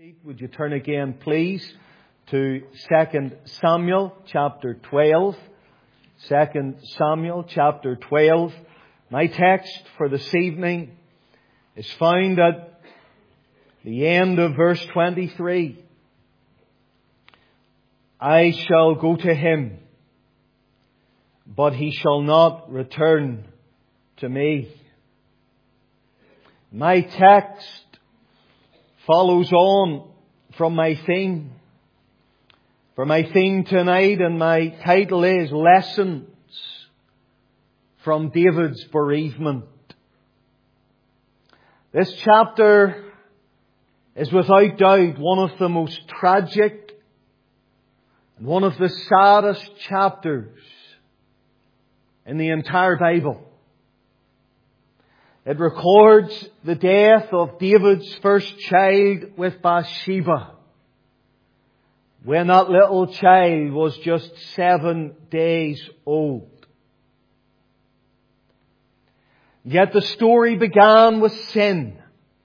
Would you turn again, please, to 2 Samuel chapter 12. 2 Samuel chapter 12. My text for this evening is found at the end of verse 23. I shall go to him, but he shall not return to me. My text follows on from my theme. For my theme tonight, and my title is Lessons from David's Bereavement. This chapter is without doubt one of the most tragic and one of the saddest chapters in the entire Bible. It records the death of David's first child with Bathsheba, when that little child was just 7 days old. Yet the story began with sin.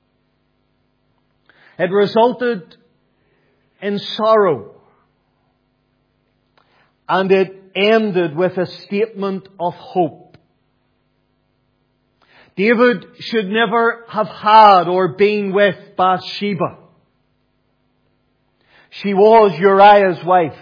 It resulted in sorrow. And it ended with a statement of hope. David should never have had or been with Bathsheba. She was Uriah's wife.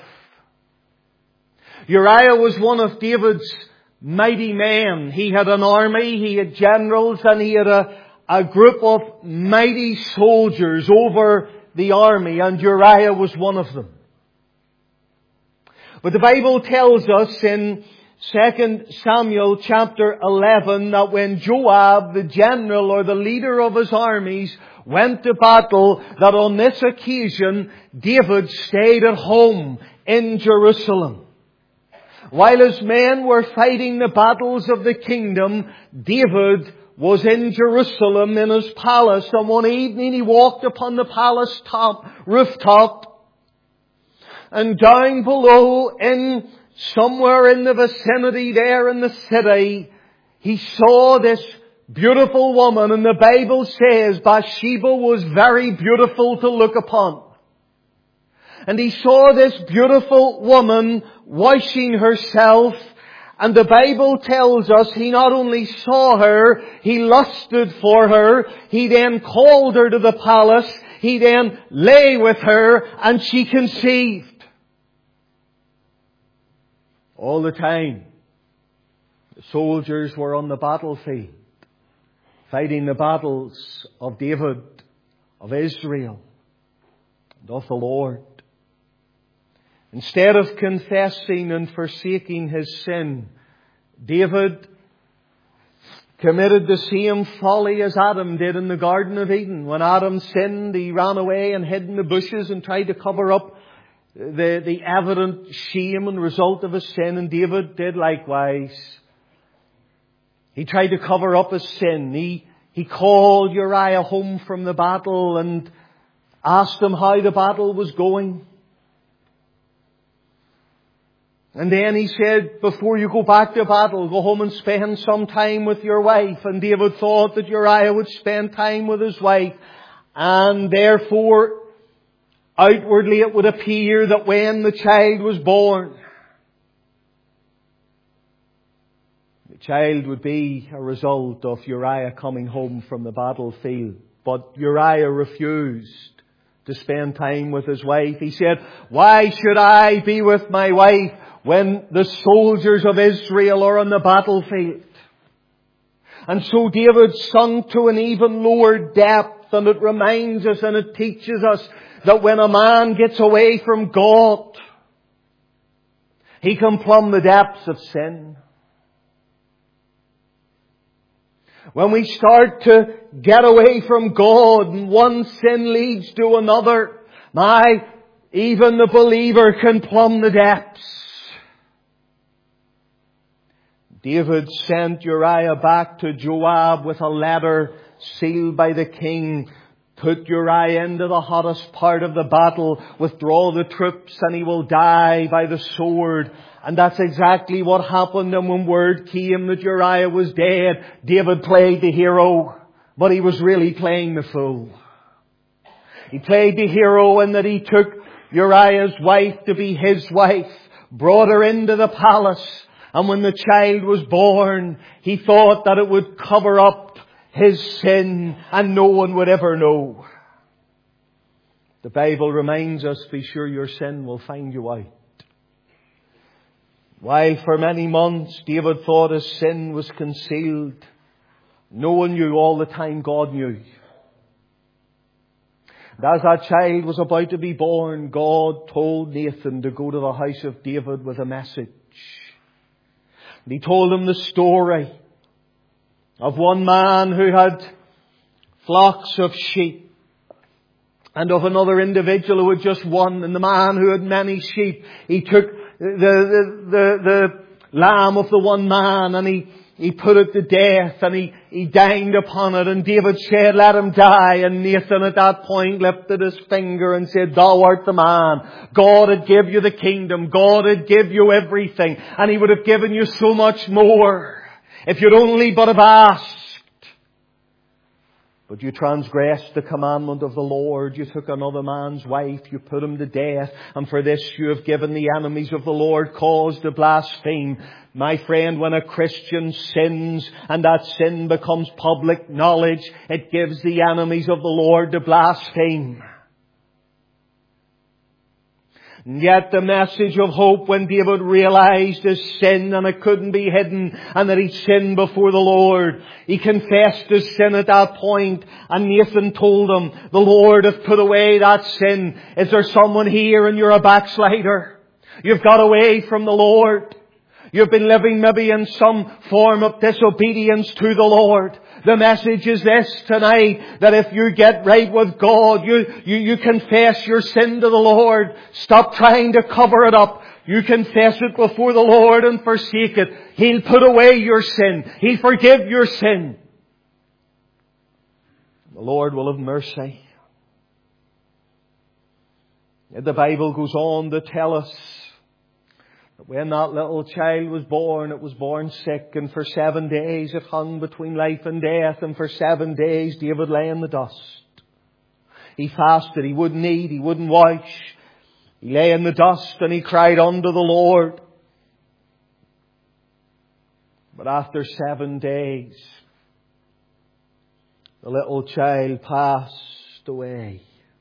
Uriah was one of David's mighty men. He had an army, he had generals, and he had a group of mighty soldiers over the army, and Uriah was one of them. But the Bible tells us in 2 Samuel chapter 11 that when Joab, the general or the leader of his armies, went to battle, that on this occasion David stayed at home in Jerusalem. While his men were fighting the battles of the kingdom, David was in Jerusalem in his palace, and one evening he walked upon the palace rooftop, and down below somewhere in the vicinity there in the city, he saw this beautiful woman, and the Bible says Bathsheba was very beautiful to look upon. And he saw this beautiful woman washing herself, and the Bible tells us he not only saw her, he lusted for her. He then called her to the palace. He then lay with her, and she conceived. All the time, the soldiers were on the battlefield, fighting the battles of David, of Israel, and of the Lord. Instead of confessing and forsaking his sin, David committed the same folly as Adam did in the Garden of Eden. When Adam sinned, he ran away and hid in the bushes and tried to cover up the evident shame and result of his sin, and David did likewise. He tried to cover up his sin. He called Uriah home from the battle and asked him how the battle was going. And then he said, before you go back to battle, go home and spend some time with your wife. And David thought that Uriah would spend time with his wife, and therefore outwardly it would appear that when the child was born, the child would be a result of Uriah coming home from the battlefield. But Uriah refused to spend time with his wife. He said, why should I be with my wife when the soldiers of Israel are on the battlefield? And so David sunk to an even lower depth, and it reminds us and it teaches us that when a man gets away from God, he can plumb the depths of sin. When we start to get away from God and one sin leads to another, even the believer can plumb the depths. David sent Uriah back to Joab with a letter sealed by the king. Put Uriah into the hottest part of the battle, withdraw the troops, and he will die by the sword. And that's exactly what happened. And when word came that Uriah was dead, David played the hero, but he was really playing the fool. He played the hero in that he took Uriah's wife to be his wife, brought her into the palace, and when the child was born, he thought that it would cover up his sin and no one would ever know. The Bible reminds us, be sure your sin will find you out. While for many months David thought his sin was concealed, no one knew. All the time God knew. And as that child was about to be born, God told Nathan to go to the house of David with a message. And he told him the story of one man who had flocks of sheep, and of another individual who had just one. And the man who had many sheep, he took the lamb of the one man and he put it to death, and he dined upon it. And David said, let him die. And Nathan at that point lifted his finger and said, thou art the man. God had give you the kingdom. God had give you everything. And He would have given you so much more if you'd only but have asked. But you transgressed the commandment of the Lord. You took another man's wife. You put him to death. And for this you have given the enemies of the Lord cause to blaspheme. My friend, when a Christian sins and that sin becomes public knowledge, it gives the enemies of the Lord to blaspheme. And yet the message of hope, when David realized his sin and it couldn't be hidden and that he'd sinned before the Lord, he confessed his sin at that point, and Nathan told him, the Lord hath put away that sin. Is there someone here and you're a backslider? You've got away from the Lord. You've been living maybe in some form of disobedience to the Lord. The message is this tonight, that if you get right with God, you confess your sin to the Lord. Stop trying to cover it up. You confess it before the Lord and forsake it. He'll put away your sin. He'll forgive your sin. The Lord will have mercy. The Bible goes on to tell us that when that little child was born, it was born sick, and for 7 days it hung between life and death, and for 7 days David lay in the dust. He fasted, he wouldn't eat, he wouldn't wash. He lay in the dust and he cried unto the Lord. But after 7 days, the little child passed away.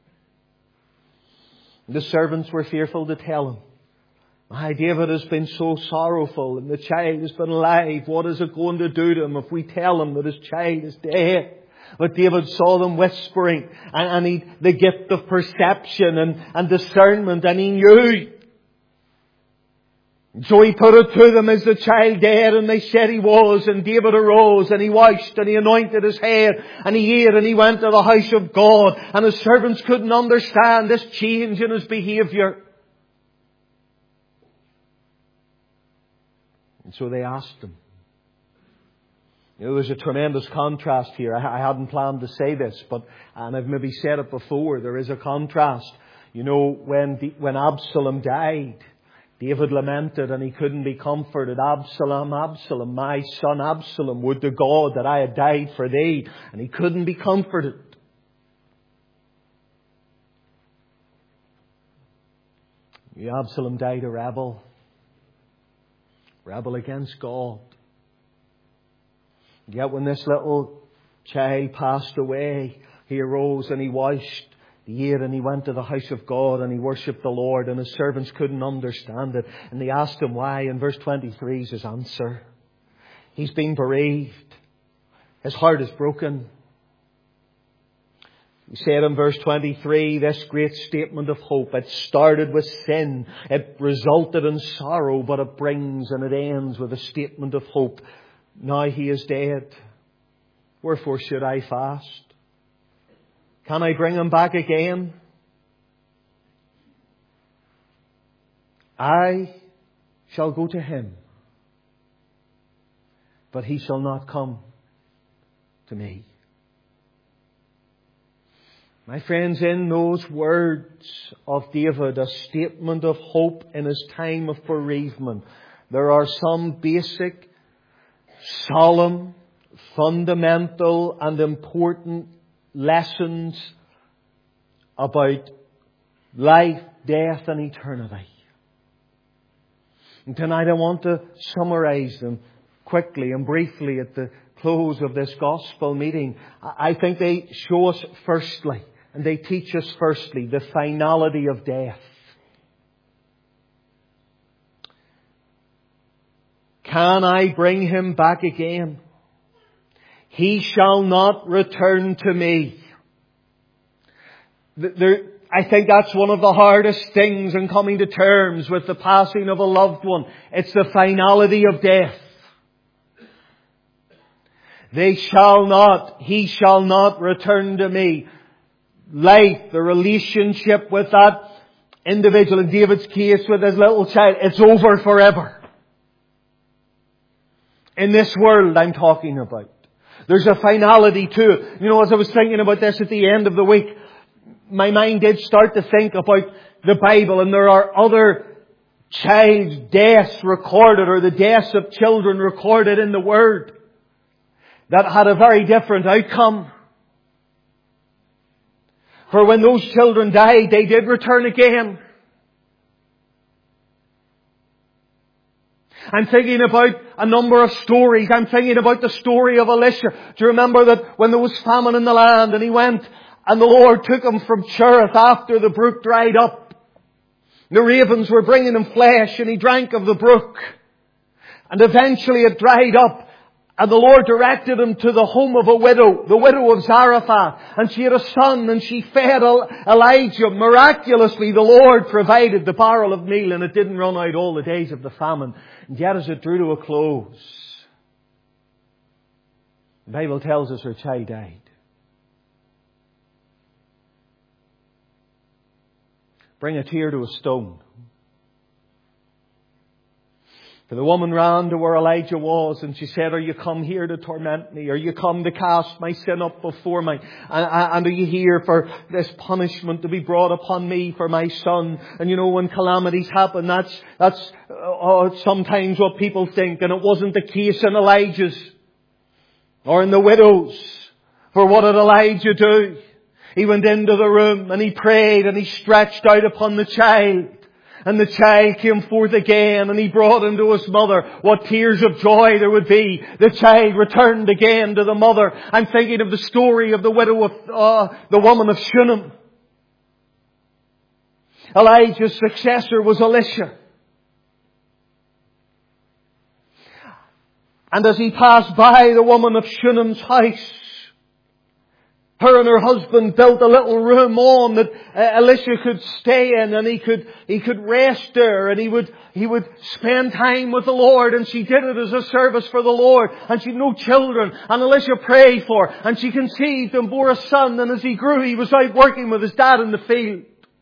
The servants were fearful to tell him, my David has been so sorrowful and the child has been alive. What is it going to do to him if we tell him that his child is dead? But David saw them whispering, and he the gift of perception and discernment, and he knew. So he put it to them, is the child dead? And they said he was. And David arose and he washed and he anointed his head and he ate and he went to the house of God. And his servants couldn't understand this change in his behaviour. And so they asked him. You know, there's a tremendous contrast here. I hadn't planned to say this, and I've maybe said it before. There is a contrast. You know, when Absalom died, David lamented and he couldn't be comforted. Absalom, Absalom, my son Absalom, would to God that I had died for thee. And he couldn't be comforted. Absalom died a rebel against God. Yet when this little child passed away, he arose and he washed, he ate, and he went to the house of God and he worshipped the Lord, and his servants couldn't understand it. And they asked him why. And verse 23 is his answer. He's been bereaved. His heart is broken. He said in verse 23, this great statement of hope, it started with sin, it resulted in sorrow, but it brings and it ends with a statement of hope. Now he is dead. Wherefore should I fast? Can I bring him back again? I shall go to him, but he shall not come to me. My friends, in those words of David, a statement of hope in his time of bereavement, there are some basic, solemn, fundamental and important lessons about life, death and eternity. And tonight I want to summarize them quickly and briefly at the close of this gospel meeting. I think they show us firstly, and they teach us firstly, the finality of death. Can I bring him back again? He shall not return to me. I think that's one of the hardest things in coming to terms with the passing of a loved one. It's the finality of death. He shall not return to me. Life, the relationship with that individual, in David's case with his little child, it's over forever. In this world I'm talking about. There's a finality to it. You know, as I was thinking about this at the end of the week, my mind did start to think about the Bible, and there are other child deaths recorded, or the deaths of children recorded in the Word, that had a very different outcome. For when those children died, they did return again. I'm thinking about a number of stories. I'm thinking about the story of Elisha. Do you remember that when there was famine in the land and he went and the Lord took him from Cherith after the brook dried up? The ravens were bringing him flesh and he drank of the brook. And eventually it dried up. And the Lord directed him to the home of a widow, the widow of Zarephath. And she had a son and she fed Elijah. Miraculously, the Lord provided the barrel of meal and it didn't run out all the days of the famine. And yet as it drew to a close, the Bible tells us her child died. Bring a tear to a stone. For the woman ran to where Elijah was and she said, "Are you come here to torment me? Are you come to cast my sin up before me? And are you here for this punishment to be brought upon me for my son?" And you know, when calamities happen, that's sometimes what people think. And it wasn't the case in Elijah's or in the widow's. For what did Elijah do? He went into the room and he prayed and he stretched out upon the child. And the child came forth again and he brought him to his mother. What tears of joy there would be. The child returned again to the mother. I'm thinking of the story of the widow of the woman of Shunem. Elijah's successor was Elisha. And as he passed by the woman of Shunem's house, her and her husband built a little room on that Elisha could stay in, and he could rest there, and he would spend time with the Lord, and she did it as a service for the Lord. And she had no children, and Elisha prayed for her, and she conceived and bore a son, and as he grew he was out working with his dad in the field.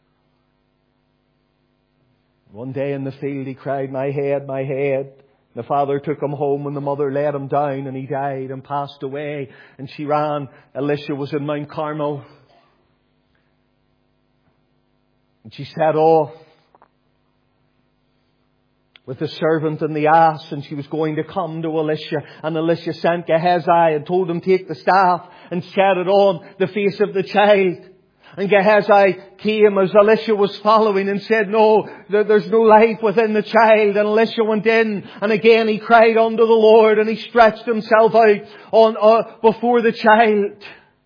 One day in the field he cried, "My head, my head." The father took him home and the mother let him down and he died and passed away. And she ran. Elisha was in Mount Carmel. And she set off with the servant and the ass, and she was going to come to Elisha. And Elisha sent Gehazi and told him, "Take the staff and set it on the face of the child." And Gehazi came as Elisha was following and said, "No, there's no life within the child." And Elisha went in and again he cried unto the Lord and he stretched himself out before the child.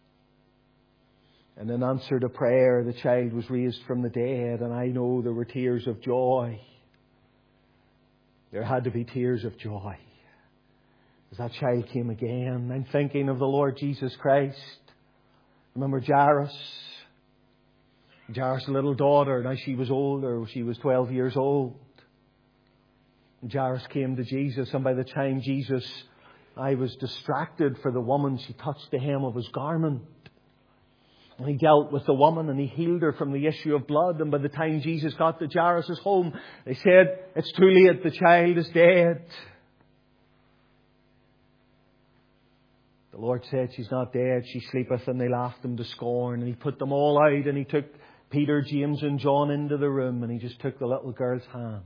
And in answer to prayer, the child was raised from the dead, and I know there were tears of joy. There had to be tears of joy as that child came again. I'm thinking of the Lord Jesus Christ. Remember Jairus' little daughter. Now she was older. She was 12 years old. And Jairus came to Jesus, and by the time I was distracted for the woman, she touched the hem of his garment. And he dealt with the woman and he healed her from the issue of blood. And by the time Jesus got to Jairus' home, they said, "It's too late, the child is dead." The Lord said, "She's not dead, she sleepeth," and they laughed him to scorn. And he put them all out and he took Peter, James and John into the room and he just took the little girl's hand.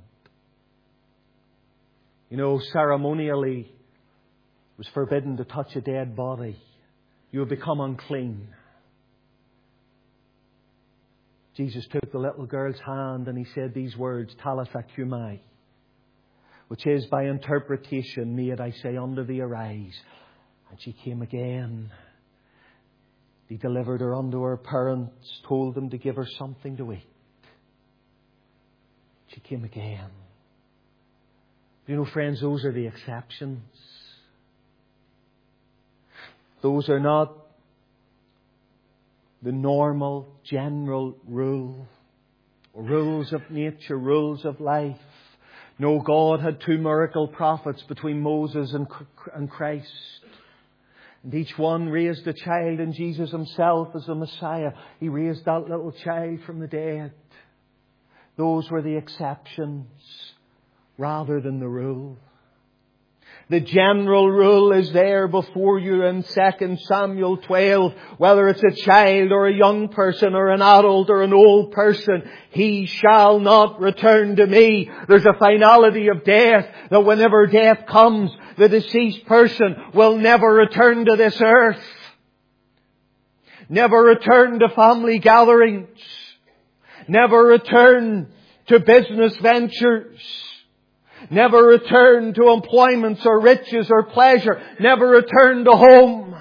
You know, ceremonially it was forbidden to touch a dead body. You would become unclean. Jesus took the little girl's hand and He said these words, Talitha cumi, which is by interpretation, Maid, I say unto thee, arise. And she came again. He delivered her unto her parents, told them to give her something to eat. She came again. You know, friends, those are the exceptions. Those are not the normal, general rule. Rules of nature, rules of life. No, God had two miracle prophets between Moses and Christ. And each one raised a child, and Jesus Himself as the Messiah, He raised that little child from the dead. Those were the exceptions rather than the rule. The general rule is there before you in 2 Samuel 12. Whether it's a child or a young person or an adult or an old person, he shall not return to me. There's a finality of death, that whenever death comes, the deceased person will never return to this earth. Never return to family gatherings. Never return to business ventures. Never return to employments or riches or pleasure. Never return to home.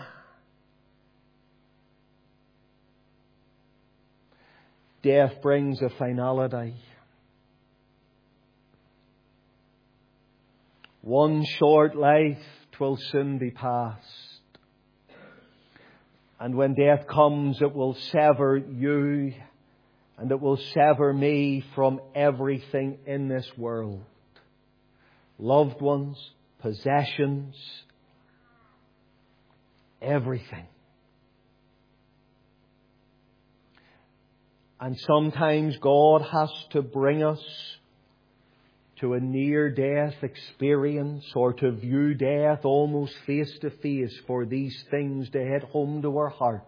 Death brings a finality. One short life, 'twill soon be past. And when death comes, it will sever you and it will sever me from everything in this world. Loved ones, possessions, everything. And sometimes God has to bring us to a near-death experience or to view death almost face to face for these things to hit home to our hearts.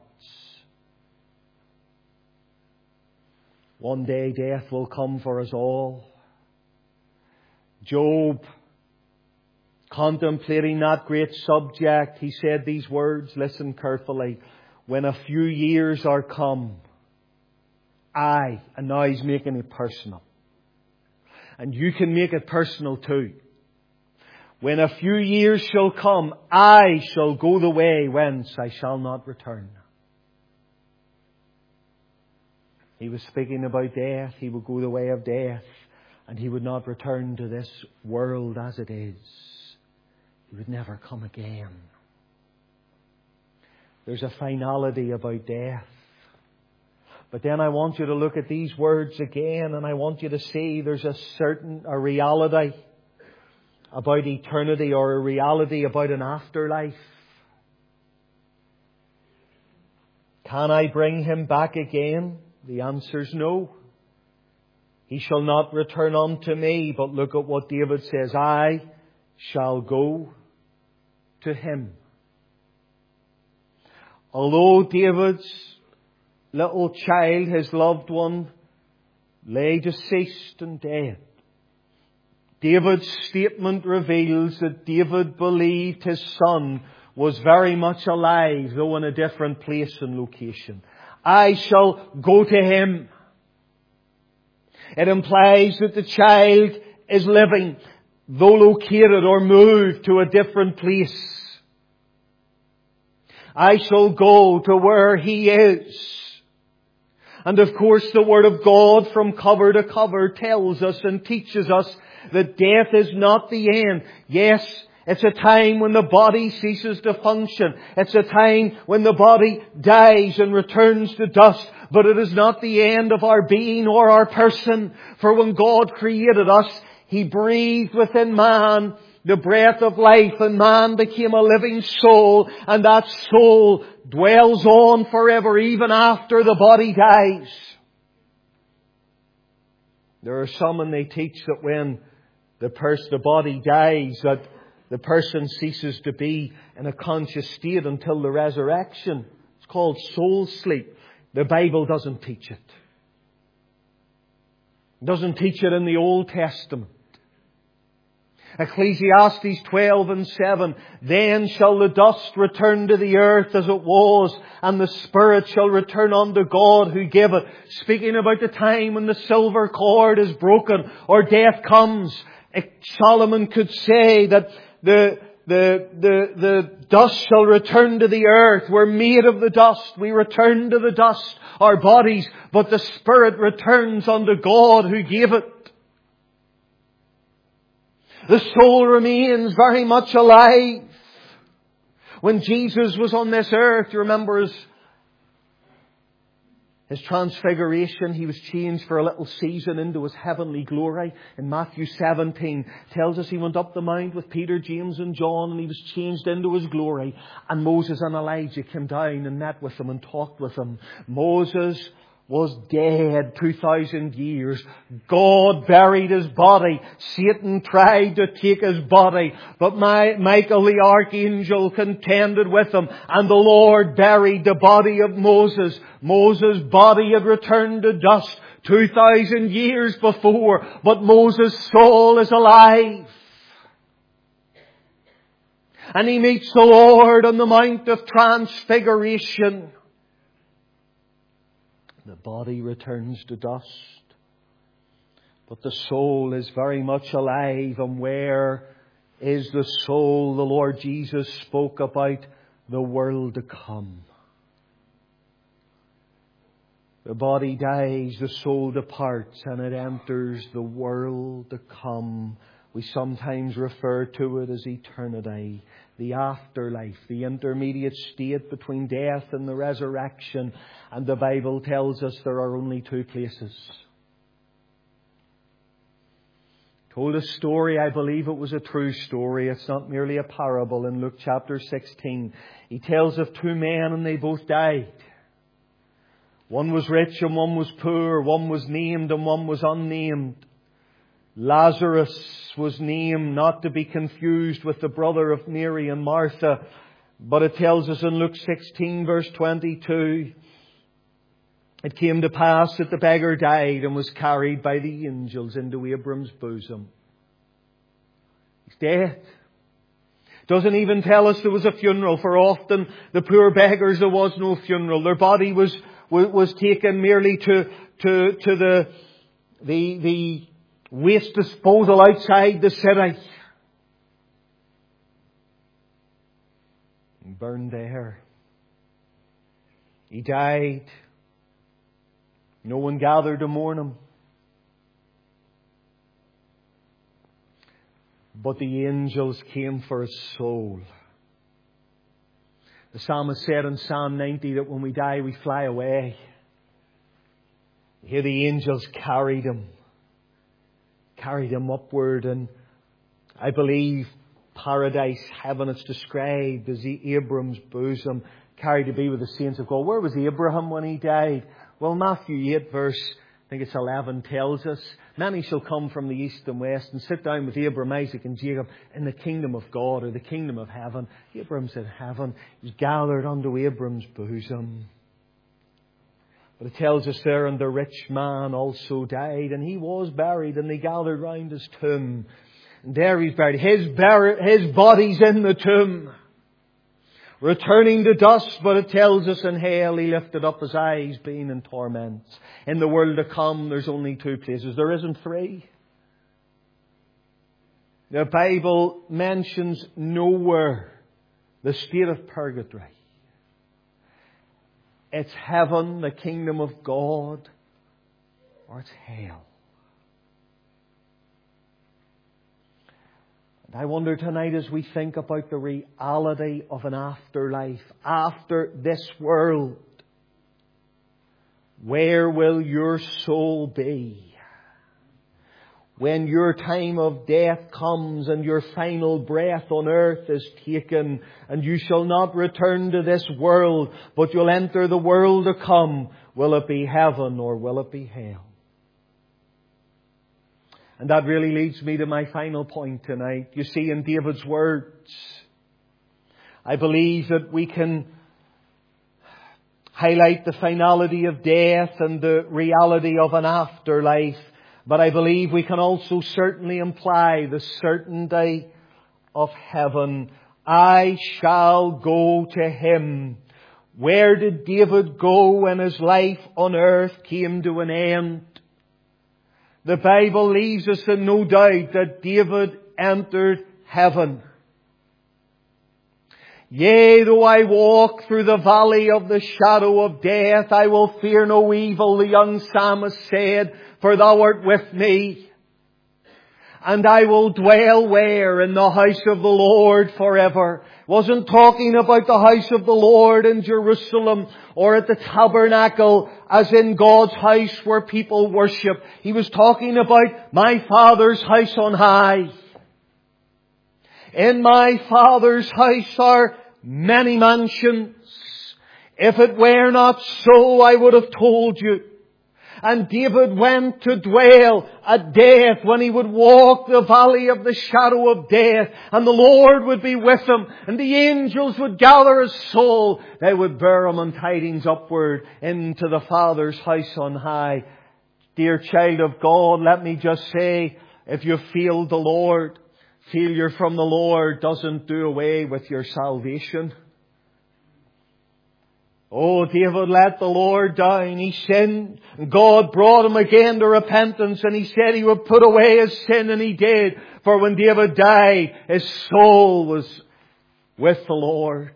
One day death will come for us all. Job, contemplating that great subject, he said these words, listen carefully, when a few years are come, and now he's making it personal. And you can make it personal too. When a few years shall come, I shall go the way whence I shall not return. He was speaking about death. He would go the way of death. And he would not return to this world as it is. He would never come again. There's a finality about death. But then I want you to look at these words again, and I want you to see there's a reality about eternity, or a reality about an afterlife. Can I bring him back again? The answer's no. He shall not return unto me. But look at what David says. I shall go to him. Although David's little child, his loved one, lay deceased and dead, David's statement reveals that David believed his son was very much alive, though in a different place and location. I shall go to him. It implies that the child is living, though located or moved to a different place. I shall go to where he is. And of course the Word of God from cover to cover tells us and teaches us that death is not the end. Yes, it's a time when the body ceases to function. It's a time when the body dies and returns to dust. But it is not the end of our being or our person. For when God created us, He breathed within man the breath of life, and man became a living soul, and that soul dwells on forever even after the body dies. There are some, and they teach that when the body dies, that the person ceases to be in a conscious state until the resurrection. It's called soul sleep. The Bible doesn't teach it. It doesn't teach it in the Old Testament. Ecclesiastes 12:7, then shall the dust return to the earth as it was, and the spirit shall return unto God who gave it. Speaking about the time when the silver cord is broken or death comes, Solomon could say that the dust shall return to the earth. We're made of the dust. We return to the dust, our bodies, but the spirit returns unto God who gave it. The soul remains very much alive. When Jesus was on this earth, you remember his transfiguration, he was changed for a little season into his heavenly glory. In Matthew 17 tells us he went up the mount with Peter, James and John, and he was changed into his glory. And Moses and Elijah came down and met with him and talked with him. Moses was dead 2,000 years. God buried his body. Satan tried to take his body, but Michael the archangel contended with him, and the Lord buried the body of Moses. Moses' body had returned to dust 2,000 years before, but Moses' soul is alive. And he meets the Lord on the Mount of Transfiguration. The body returns to dust, but the soul is very much alive. And where is the soul? The Lord Jesus spoke about the world to come. The body dies, the soul departs, and it enters the world to come. We sometimes refer to it as eternity, the afterlife, the intermediate state between death and the resurrection. And the Bible tells us there are only two places. Told a story, I believe it was a true story. It's not merely a parable. In Luke chapter 16, he tells of two men and they both died. One was rich and one was poor. One was named and one was unnamed. Lazarus was named, not to be confused with the brother of Mary and Martha. But it tells us in Luke 16 verse 22, it came to pass that the beggar died and was carried by the angels into Abram's bosom. He's dead. Doesn't even tell us there was a funeral, for often the poor beggars, there was no funeral. Their body was taken merely to the waste disposal outside the city. And burned there. He died. No one gathered to mourn him. But the angels came for his soul. The psalmist said in Psalm 90 that when we die we fly away. Here the angels carried him upward, and I believe paradise, heaven, it's described as the Abram's bosom, carried to be with the saints of God. Where was Abraham when he died? Well, Matthew 8 verse, I think it's 11, tells us, many shall come from the east and west and sit down with Abraham, Isaac and Jacob in the kingdom of God, or the kingdom of heaven. Abraham's in heaven. He was gathered unto Abram's bosom. But it tells us there, and the rich man also died, and he was buried, and they gathered round his tomb. And there he's buried. His body's in the tomb, returning to dust. But it tells us in hell he lifted up his eyes, being in torments. In the world to come, there's only two places. There isn't three. The Bible mentions nowhere the state of purgatory. It's heaven, the kingdom of God, or it's hell. And I wonder tonight, as we think about the reality of an afterlife, after this world, where will your soul be? When your time of death comes and your final breath on earth is taken, and you shall not return to this world, but you'll enter the world to come, will it be heaven or will it be hell? And that really leads me to my final point tonight. You see, in David's words, I believe that we can highlight the finality of death and the reality of an afterlife But I believe we can also certainly imply the certainty of heaven. I shall go to Him. Where did David go when his life on earth came to an end? The Bible leaves us in no doubt that David entered heaven. Yea, though I walk through the valley of the shadow of death, I will fear no evil, the young psalmist said, for Thou art with me. And I will dwell where? In the house of the Lord forever. Wasn't talking about the house of the Lord in Jerusalem or at the tabernacle as in God's house where people worship. He was talking about my Father's house on high. In my Father's house are many mansions. If it were not so, I would have told you. And David went to dwell at death when he would walk the valley of the shadow of death. And the Lord would be with him. And the angels would gather his soul. They would bear him on tidings upward into the Father's house on high. Dear child of God, let me just say, if you feel the Lord, failure from the Lord doesn't do away with your salvation. Oh, David let the Lord down. He sinned. God brought him again to repentance, and He said He would put away his sin, and He did. For when David died, his soul was with the Lord.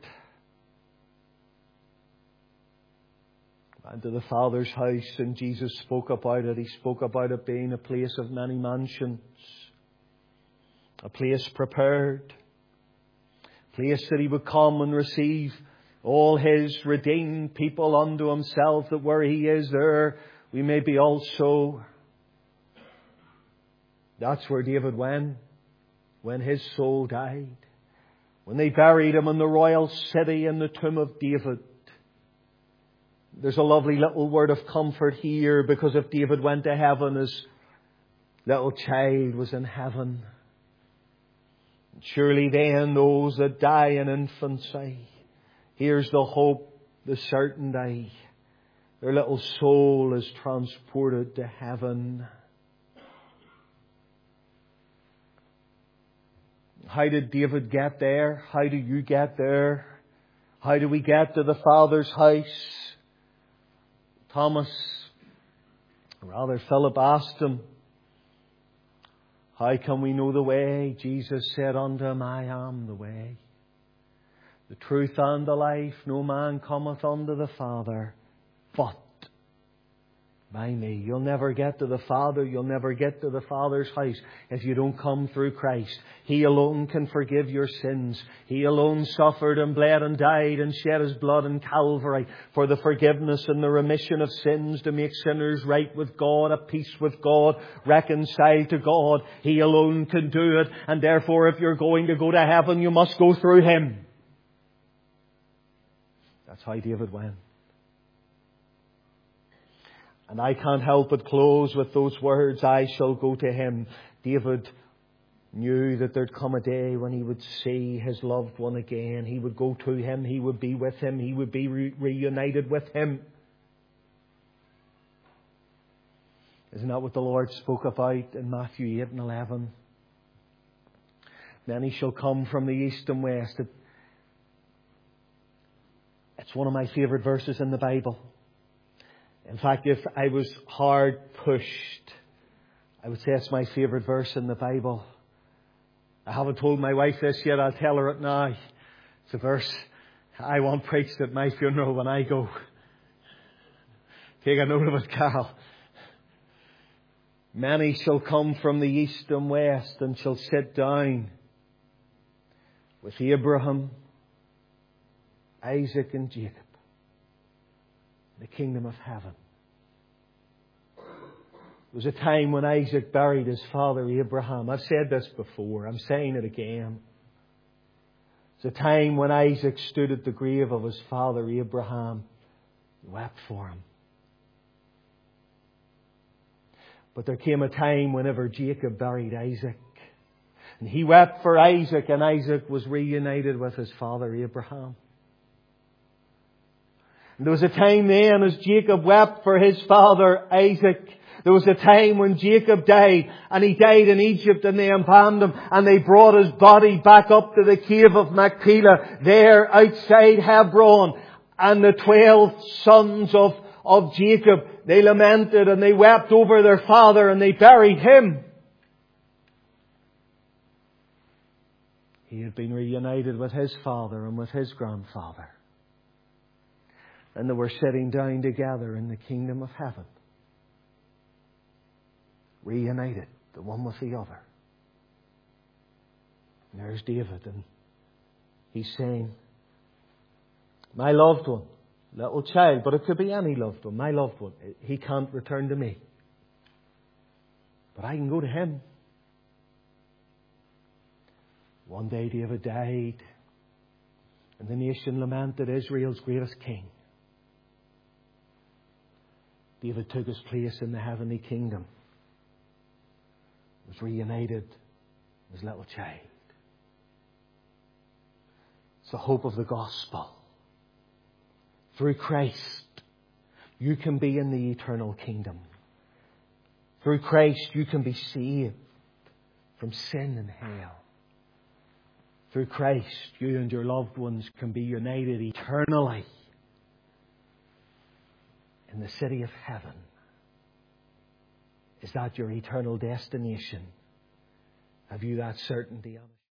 And to the Father's house, and Jesus spoke about it. He spoke about it being a place of many mansions. A place prepared. A place that He would come and receive all His redeemed people unto Himself, that where He is, there we may be also. That's where David went when his soul died. When they buried him in the royal city in the tomb of David. There's a lovely little word of comfort here, because if David went to heaven, his little child was in heaven. Surely then those that die in infancy, here's the hope, the certainty. Their little soul is transported to heaven. How did David get there? How do you get there? How do we get to the Father's house? Philip asked him, how can we know the way? Jesus said unto him, I am the way, the truth and the life. No man cometh unto the Father but by me. You'll never get to the Father. You'll never get to the Father's house if you don't come through Christ. He alone can forgive your sins. He alone suffered and bled and died and shed His blood in Calvary for the forgiveness and the remission of sins, to make sinners right with God, at peace with God, reconciled to God. He alone can do it. And therefore, if you're going to go to heaven, you must go through Him. That's how David went. And I can't help but close with those words, I shall go to Him. David knew that there'd come a day when he would see his loved one again. He would go to Him. He would be with Him. He would be reunited with Him. Isn't that what the Lord spoke about in Matthew 8 and 11? Many shall come from the east and west. It's one of my favourite verses in the Bible. In fact, if I was hard pushed, I would say it's my favourite verse in the Bible. I haven't told my wife this yet. I'll tell her it now. It's a verse I want preached at my funeral when I go. Take a note of it, Carol. Many shall come from the east and west and shall sit down with Abraham, Isaac and Jacob, the kingdom of heaven. There was a time when Isaac buried his father Abraham. I've said this before. I'm saying it again. There's a time when Isaac stood at the grave of his father Abraham and wept for him. But there came a time whenever Jacob buried Isaac. And he wept for Isaac, and Isaac was reunited with his father Abraham. And there was a time then as Jacob wept for his father Isaac. There was a time when Jacob died, and he died in Egypt, and they embalmed him, and they brought his body back up to the cave of Machpelah, there outside Hebron. And the 12 sons of Jacob, they lamented and they wept over their father, and they buried him. He had been reunited with his father and with his grandfather. And they were sitting down together in the kingdom of heaven. Reunited, the one with the other. And there's David, and he's saying, my loved one, little child, but it could be any loved one, my loved one, he can't return to me. But I can go to him. One day David died, and the nation lamented Israel's greatest king. David took his place in the heavenly kingdom, was reunited with his little child. It's the hope of the gospel. Through Christ, you can be in the eternal kingdom. Through Christ, you can be saved from sin and hell. Through Christ, you and your loved ones can be united eternally in the city of heaven. Is that your eternal destination? Have you that certainty of it?